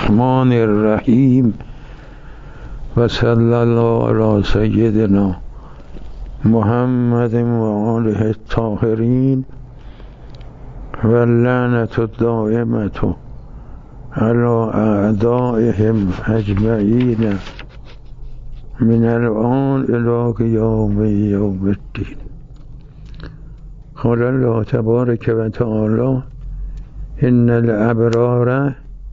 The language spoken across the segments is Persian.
الرحمن الرحیم و صلی الله علی سیدنا محمد و آله الطاهرین و اللعنة الدائمة علی اعدائهم اجمعین من الآن الی قیام یوم الدین. قال الله تبارک و تعالی ان الابرار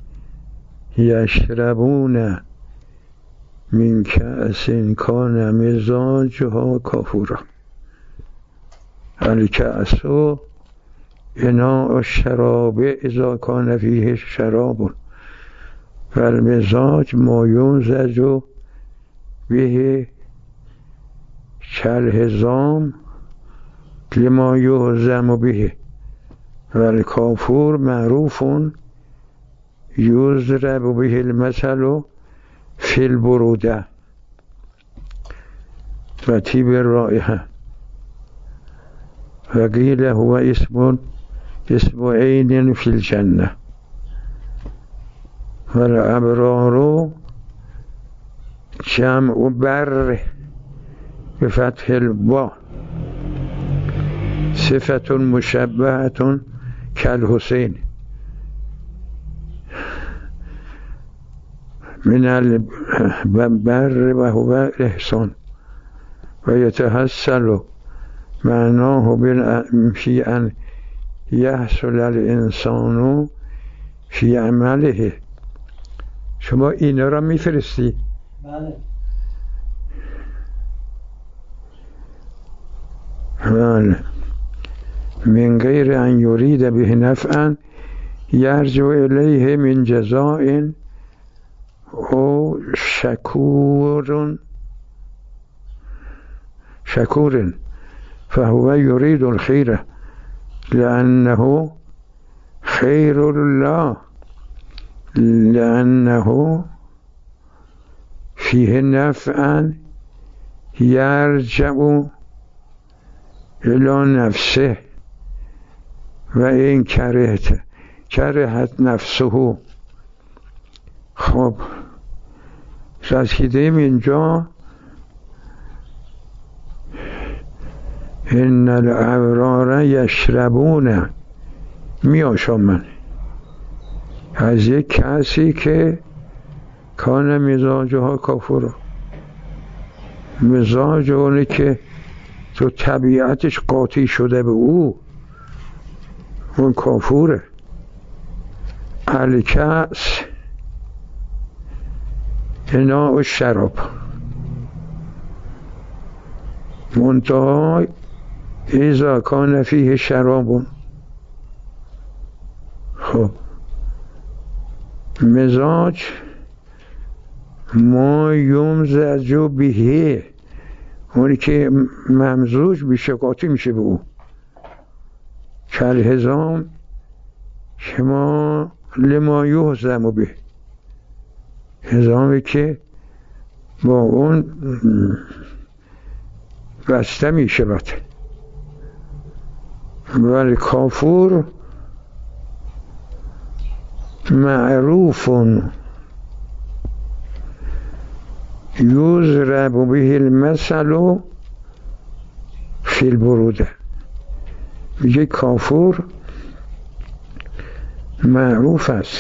یشربون من کأس کان مزاجها کافورا. الکأس اناء الشراب اذا کان فیه شراب و المزاج ما یمزج به کالحزام لما یهزم به و الکافور معروف یضرب به المثل فی البروده و طیب الرائحه و قیل هو اسم عین فی الجنه و الابرار جمع بر بفتح الباء صفت مشبهة کالحسین من البر و هو احسان و یتحصل معناه فی ان یحصل الانسان فی عمله. شما اینا را میفرستی؟ بله. بله. من غیر ان یرید به نفعا یرجع الیه من جزاء او شکور فهو یرید الخیر لأنه خیر الله لأنه فیه نفعا یرجع الی نفسه و این کرهت نفسه. خب رسیدیم اینجا ان الابرار یشربون میآشامن از یک کسی که کان مزاجها کافورا. مزاج اونه که تو طبیعتش قاطی شده به او، اون کافوره. الکأس اناء الشراب منتها اذا کان فیه شراب. خب مزاج ما یمزج به، اونی که ممزوج میشه قاطی میشه به او. کالحزام شما لما یهزم به، حزامی که با اون بسته میشه بد. ولی کافور معروف یضرب به المثل فی البروده. میگه کافور معروف است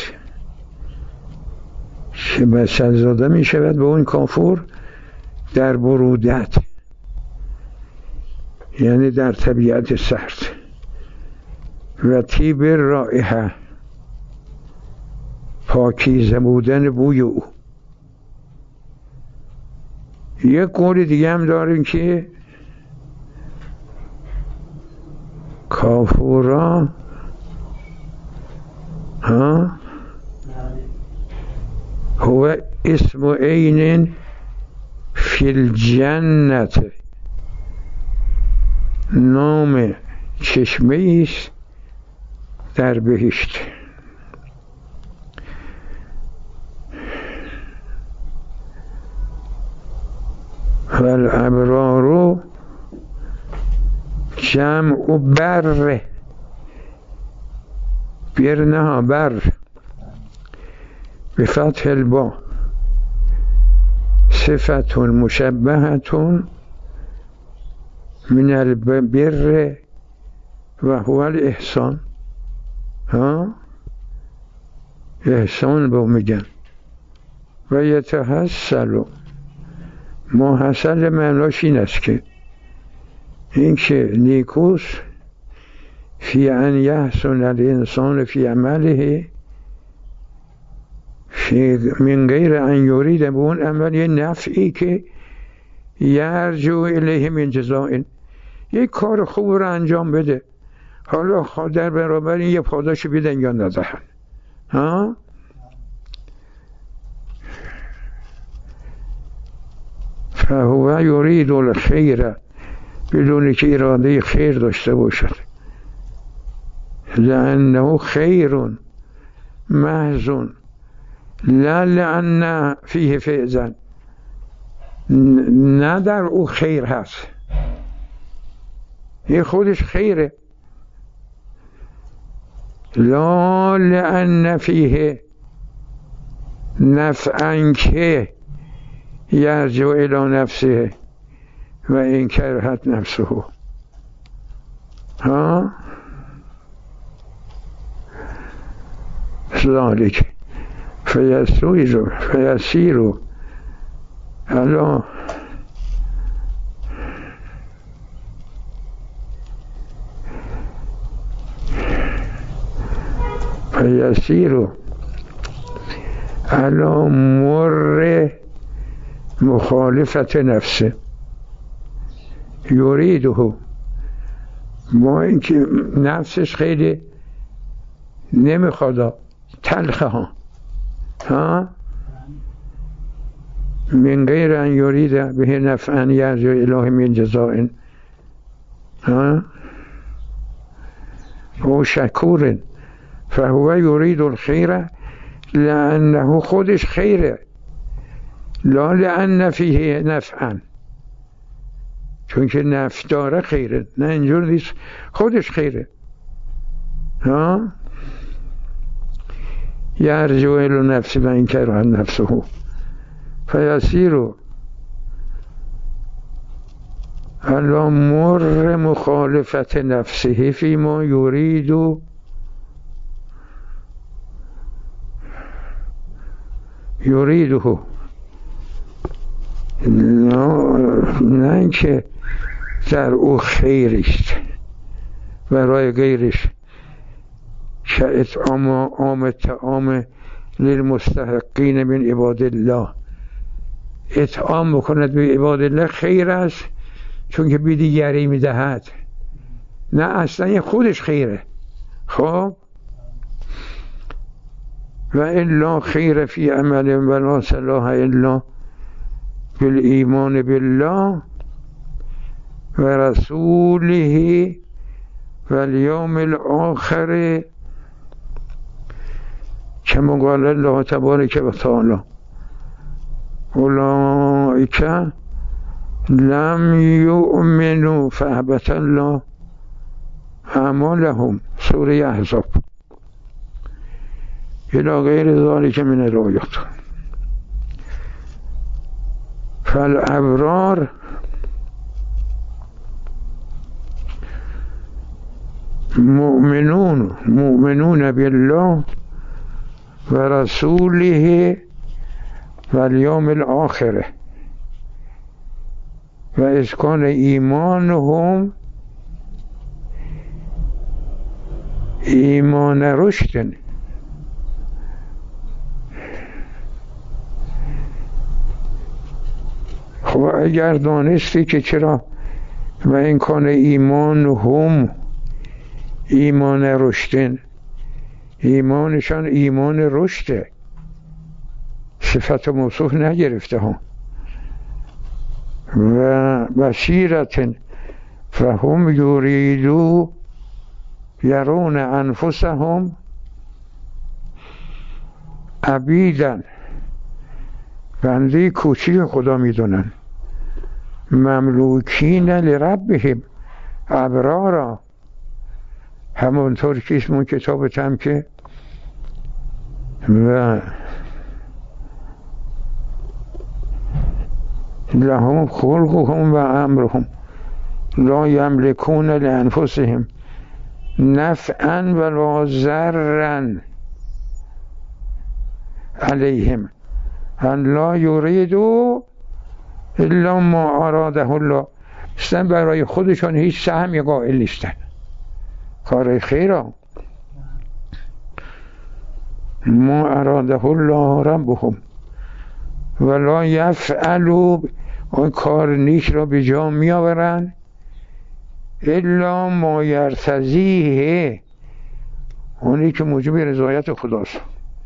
که مثل زاده می شود به اون کافور در برودت، یعنی در طبیعت سرد. و طیب رائحه پاکیزه بودن بوی او. یک قول دیگه هم داریم که کافورا هو اسم عین فی الجنة، نام چشمه است در بهشت. و الابرار جمع بر نه بر بفتح الباء صفة مشبهة من البر و هو الاحسان. احسان به میگن. و یتحصل، محصل معناش این است که این که نیکوست فی ان یحسن الانسان فی عمله من غیر ان یرید، به اون عمل یه نفعی که یرجو الیه من جزاء، یک کار خوب رو انجام بده، حالا در برابر این یه پاداش بدن یا ندهن. فهو یرید الخیر، بدون که اراده خیر داشته باشد. لانه خیر محض لا لان فیه فعلا، نه در او خیر هست، این خودش خیره. لا لان فیه نفعا که یرجع الی نفسه و این کرهت نفسه. ذلك فیسیر الا فیسیر الا مر مخالفت نفسه یریده، ما اینکه نفسش خیلی نمیخواد، تلخه ها من غیر ان یرید به نفعا یرجع الیه من جزاء او شکور فهو یرید الخیر لانه خودش خیره، لا لان فیه نفعا، چون که نفع داره خیره، نه اینجور نیست، خودش خیره. یرجع الی نفسه و این کرهت نفسه فیسیر الا مر مخالفت نفسه فیما یرید یریده، نه اینکه در او خیریست برای غیرش، که اطعام طعام للمستحقین من عباد الله، اطعام بکند به عباد الله خیر است چون که به دیگری میدهد، نه اصلا این خودش خیره. خب و الا خیر فی عمل ولا صلاح الا بالایمان بالله و رسوله و الیوم الاخر کما قال الله تبارک و تعالی اولئک لم یؤمنوا فاحبط الله اعمالهم، سوره احزاب، الی غیر ذلک من الآیات. فالابرار مؤمنون بالله و رسوله و الیوم الاخره و اسکان ایمانهم ایمان رشد. خب اگر دانستی که چرا و این کان ایمان هم ایمان رشدن، ایمانشان ایمان رشده، صفت موصوف نگرفته ها. و بصیرتن فهم یریدو یرون انفسهم عبیدن، بنده کوچیک خدا میدونن، مملوکین لربهم ابرارا، همونطور که اسم اون کتاب تم که و لهم خلقهم و امرهم لا یملکون لانفسهم نفعا ولا ضرا علیهم ان لا یریدوا الا ما اراده الله. اصلا برای خودشون هیچ سهمی قائل نیستن. کار خیرا ما اراده الله ربهم ولا یفعلوا، اون کار نیک را به جا می آورن الا ما یرتضیه، اونی که موجب رضایت خداست.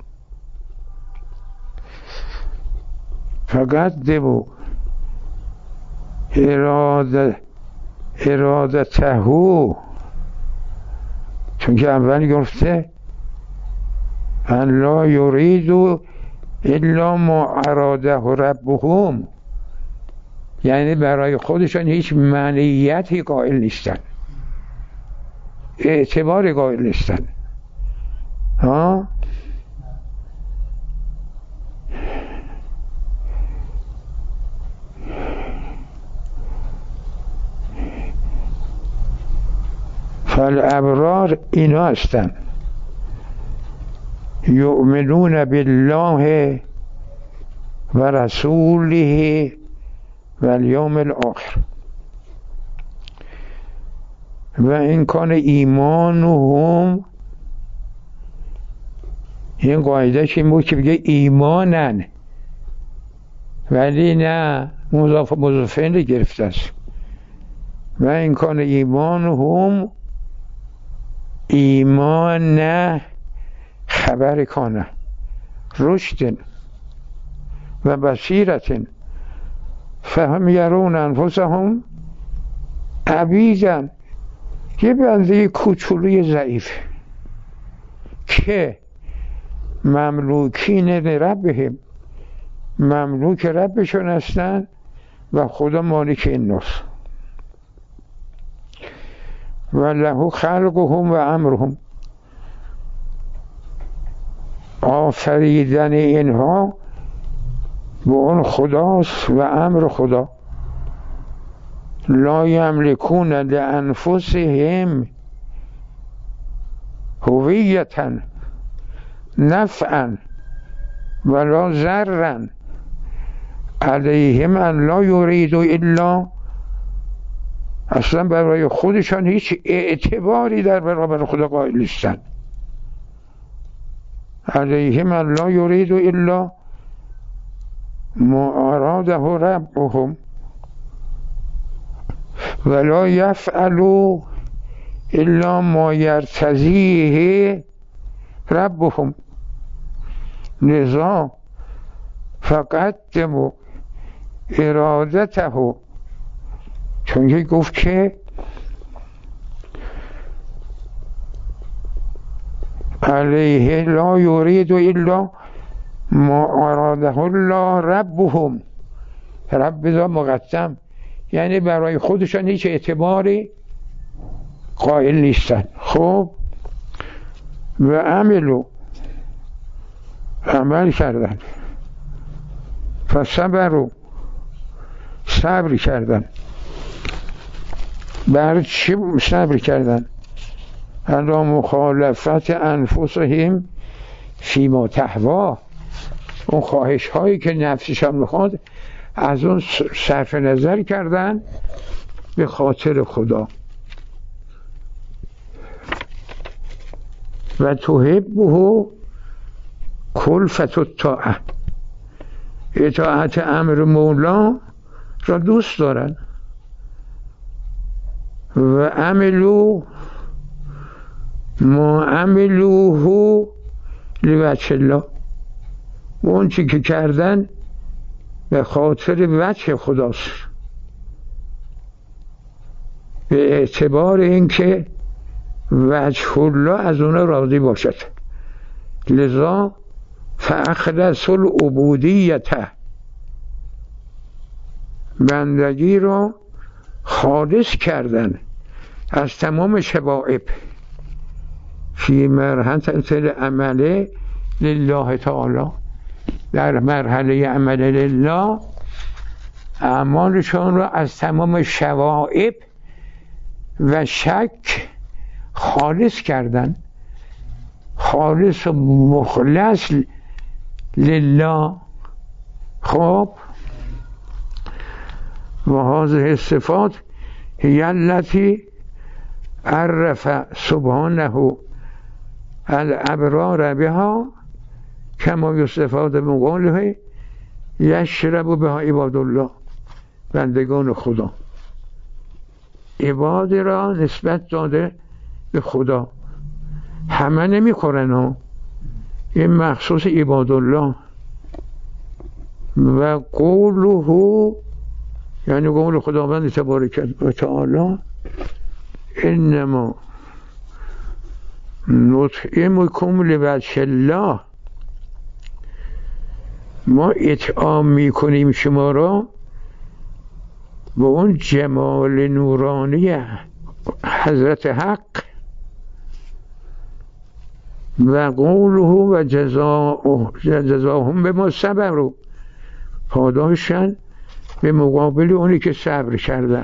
فقط دبو ارادته، چون که اول گفته ان لا یریدوا الا ما اراده ربهم، یعنی برای خودشان هیچ معنیتی قائل نیستن، اعتباری قائل نیستن. فالابرار اینا هستن یؤمنون بالله و رسوله و الیوم الاخر و این کان ایمانهم، این قاعدهش این بود که بگه ایمانن ولی نه مضافین گرفته است. و این کان ایمانهم ایمان نه خبر کانه رشد و بصیرت فهم یرون انفسهم عبیدن، یه بنده کوچولی ضعیف که مملوکین ربهم، مملوک ربشون هستن و خدا مالک این ناس. و له خلقهم و امرهم، آفریدن اینها به اون خداست و امر خدا. لا یملکون لانفسهم هویتا نفعا ولا ضرا علیهم ان لا یریدوا الا، اصلا برای خودشان هیچ اعتباری در برابر خدا قائل نیستن. علیهم ان لا یریدوا الا ما اراده ربهم ولا یفعلوا الا ما یرتضیه ربهم لذا فقدموا ارادته، چون که گفت که علیه لا یرید الا ما اراده الله ربهم، رب دا مقدم، یعنی برای خودشان هیچ اعتباری قائل نیستن. خب و عملو، عمل کردن، فصبروا، صبر کردن. بر چی صبر کردن؟ علی مخالفت انفسهم فیما تهوا، اون خواهش هایی که نفسشان میخواد از اون صرف نظر کردن به خاطر خدا. و تحبه کلفت الطاعه، اطاعت امر مولا را دوست دارن. و عملو ما عملوه لوجه الله، اون چی که کردن به خاطر وجه خداست، به اعتبار اینکه وجه الله از اون راضی باشد. لذا فاخلصوا العبودیت، بندگی را خالص کردن از تمام شوائب فی مرحله عمله لله تعالی، در مرحله عمل لله اعمالشان را از تمام شوائب و شک خالص کردن، خالص و مخلص لله. خب و هذه الصفات هي التي عرف سبحانه الابرار بها كما یستفاد من قوله یشرب بها عباد الله. بندگان خدا عباد را نسبت داده به خدا، همه نمیخورن ها، این مخصوص عباد الله. و قوله یعنی قول خداوند تبارک و تعالی انما نطعمکم لوجه الله، ما اطعام میکنیم شما را با اون جمال نورانی حضرت حق. و قوله و جزاهم به ما صبروا، پاداششان به مقابل اونی که صبر کردن.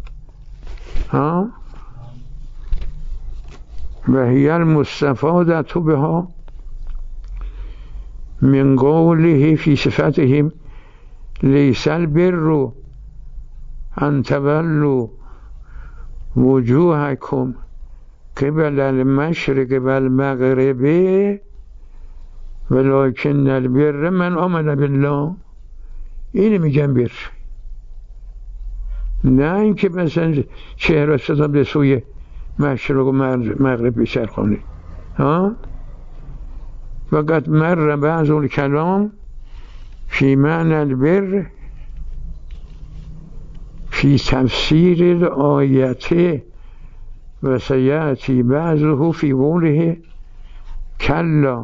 و هی المستفاده بها من قوله فی صفتهم لیس البر ان تولوا وجوهکم قبل المشرق والمغرب ولکن البر من آمن بالله. اینو میگن بر، نه اینکه مثلا چهره به سوی مشرق و مغرب بچرخونه. وقد مر بعض الكلام في معنى البر في تفسير الآية و سيأتي بعضه في قوله كلا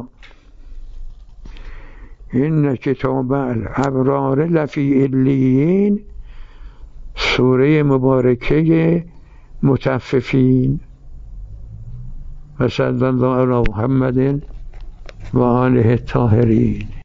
إن كتاب الأبرار لفی علیین، سوره مبارکه مطففین. و صلی الله علی محمد و آله الطاهرین.